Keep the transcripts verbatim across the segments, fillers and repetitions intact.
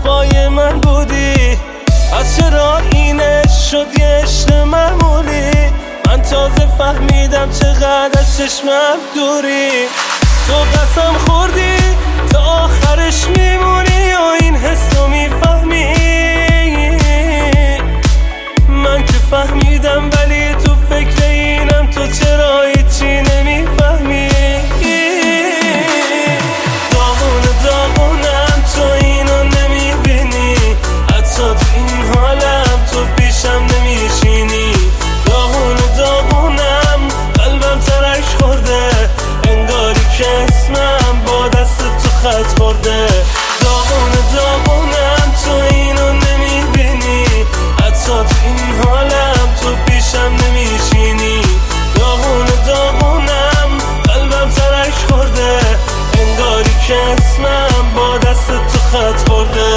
پای من بودی. از چرا اینه شد یه عشق معمولی؟ من تازه فهمیدم چقدر از چشمم دوری. تو قسم خوردی تا آخرش میمونی و این حسو میفهمی. من که فهمیدم ولی تو فکر اینم، تو چرا هیچی نمیفهمی؟ داغونه داغونم تو اینو نمیبینی، حتی تو این حالم تو پیشم نمیشینی. داغونه داغونم قلبم ترک خورده، انگاری که اسمم با دست تو خط خورده. داغونه داغونم تو اینو نمیبینی، حتی تو این حالم تو پیشم نمیشینی. داغونه داغونم قلبم ترک خورده، انگاری که اسمم با دست تو خط خورده.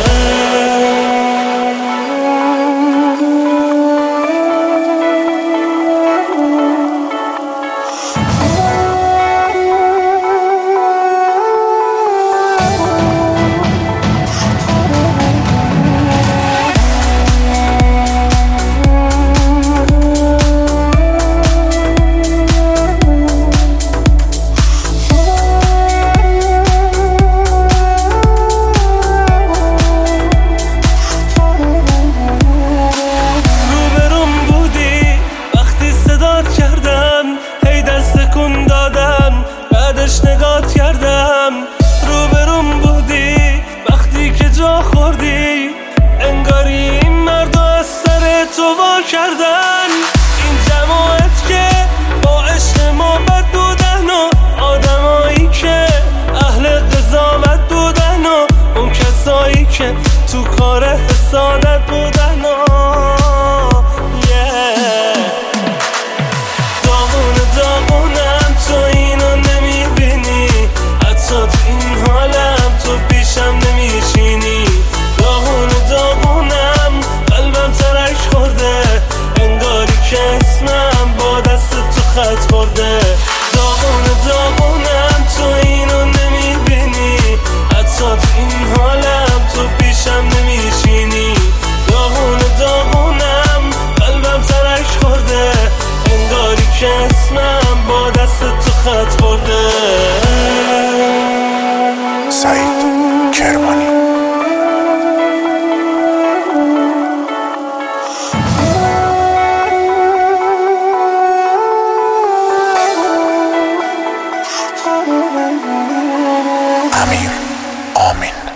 نگات کردم روبروم بودی وقتی که جا خوردی، انگاری این مردو از سر تو وا کردن. این جماعت که با عشق ما بد بودن و آدمایی که اهل قضاوت بودن و اون کسایی که تو کار حسادت بودن و yeah. داغونه داغونم تو اینو نمیبینی، حتی تو این حالم تو پیشم نمیشینی. داغونه داغونم قلبم ترک خورده، انگاری که اسمم با دست تو خط خورده. داغونه داغونم تو اینو نمیبینی، حتی تو این حالم تو پیشم نمیشینی. داغونه داغونم قلبم ترک خورده، انگاری که اسمم با دست تو خط خورده. سعید کرمانی. امیر آمین.